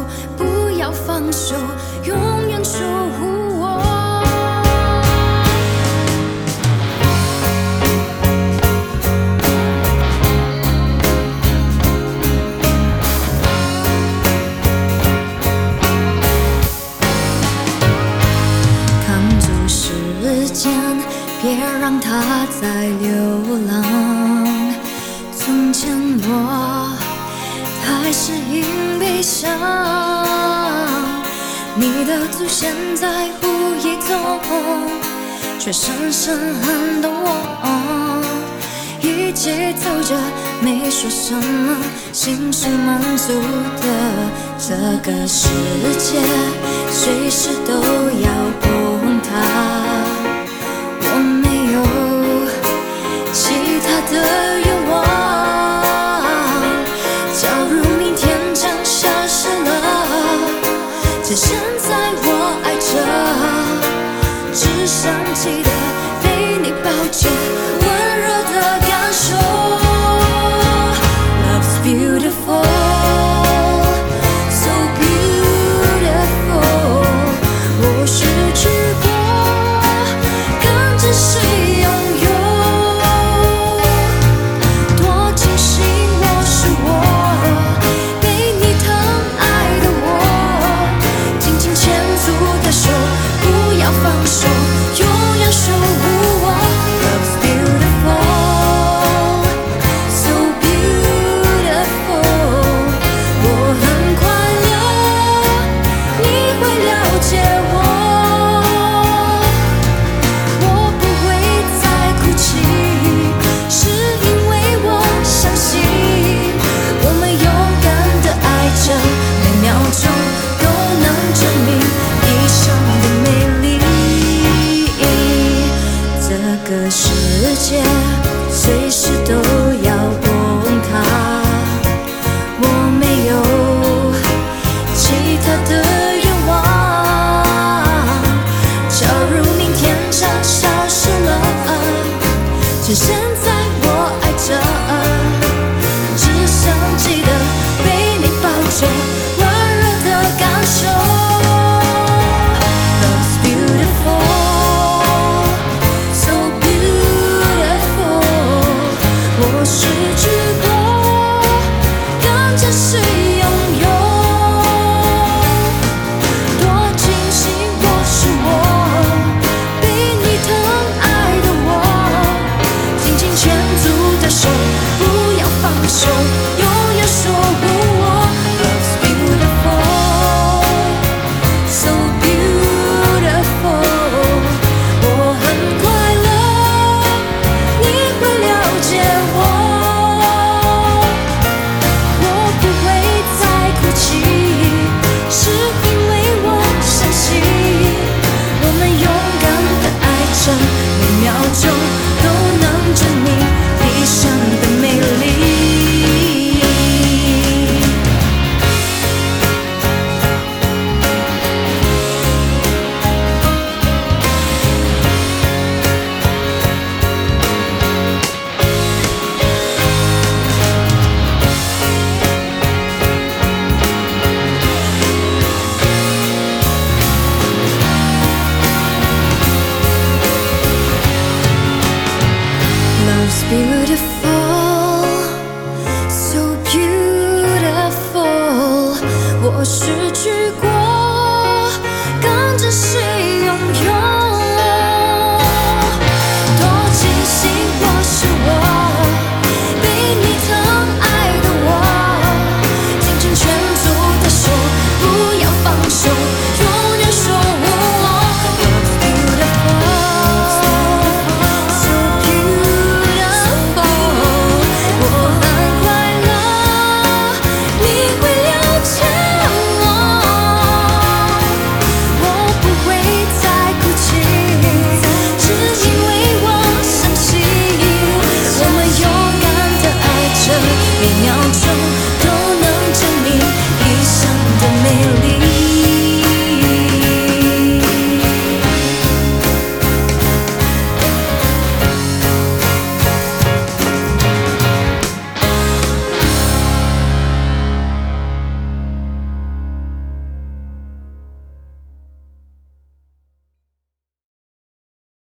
不要放手，永远守护我。扛住时间，别让它再流浪。从前我太适应悲伤，你的出现在无意中，却深深撼动我。一起走着，没说什么，心是满足的。这个世界随时都要崩塌，我没有其他的愿望。假如明天将消失了，趁现在我爱着，只想记得被你抱着，温热的感受。Love's beautiful, so beautiful。我失去过，更珍惜拥有。多庆幸我是我，被你疼爱的我，紧紧牵住的手，不要放手，永远守护我。Love's beautiful, so beautiful。我很快乐，你会了解我。我不会再哭泣，是因为我相信，我们勇敢的爱着，每秒钟都能证明一生的美丽。这个世界随时都要崩塌，我没有其他的愿望。假如明天将消失了，趁现在我爱着，只想记得被你抱着，温热的感受。Love's beautiful, so beautiful。我失去过，更珍惜拥有。多庆幸我是我，被你疼爱的我，紧紧牵住的手，不要放手，永远守护我。Love's beautiful, so beautiful。我很快乐，你会了解我。我不会再哭泣，是因为我相信，我们勇敢的爱着，每秒钟都能证明一生的美丽。Love's beautiful, so beautiful。我失去